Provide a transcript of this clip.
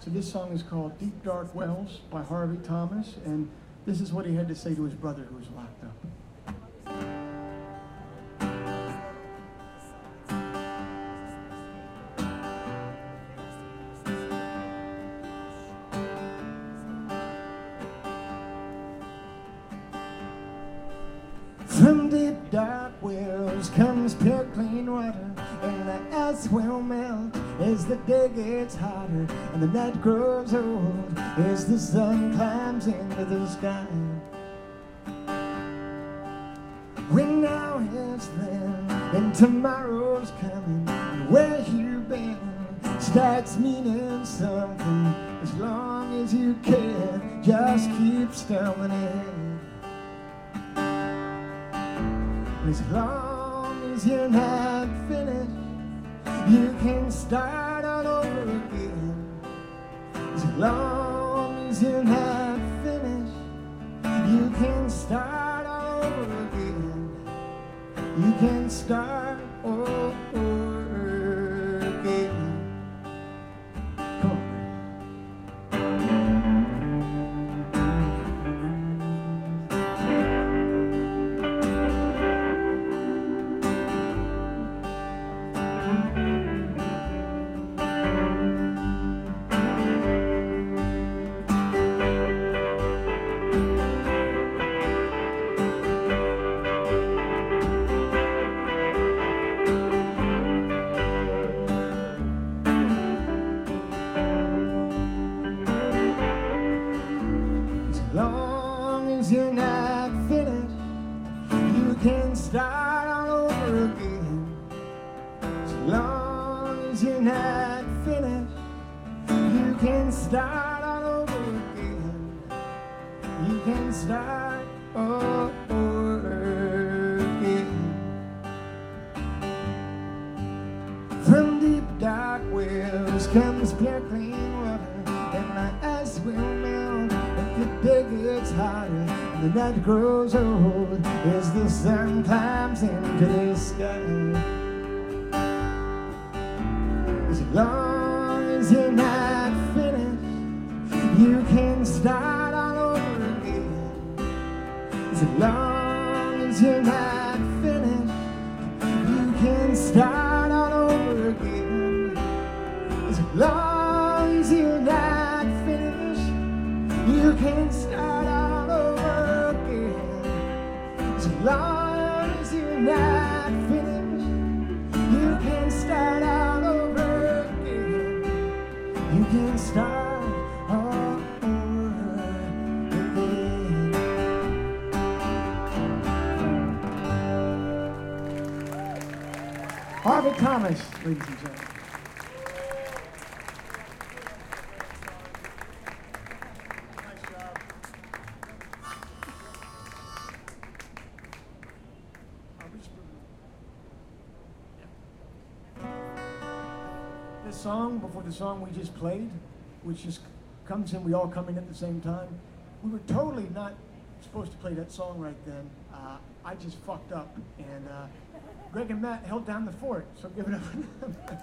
So this song is called Deep Dark Wells by Harvey Thomas, and this is what he had to say to his brother who was locked up. From deep dark wells comes pure clean water, and the ice will melt as the day gets hotter, and the night grows old as the sun climbs into the sky. When now is then, and tomorrow's coming, and where you've been starts meaning something. As long as you care, just keep stumbling ahead. As long as you're not finished, you can start all over again. As long as you're not finished, you can start all over again. You can start all over again. Come on. As long as you're not finished, you can start all over again. As long as you're not finished, you can start all over again. You can start all over again. From deep dark wells comes pure clean water, and my ice will melt. The day gets hotter and the night grows old as the sun climbs into the sky. As long as you're not finished, you can start all over again. As long as you're not finished, you can start all over again. As long as you're not finished, you can start all over again. As long as you're not finished, you can start all over again. You can start all over again. Harvey Thomas, ladies and gentlemen. This song, before the song we just played, which just comes in, we all come in at the same time. We were totally not supposed to play that song right then. I just fucked up, and Greg and Matt held down the fort, so give it up for them.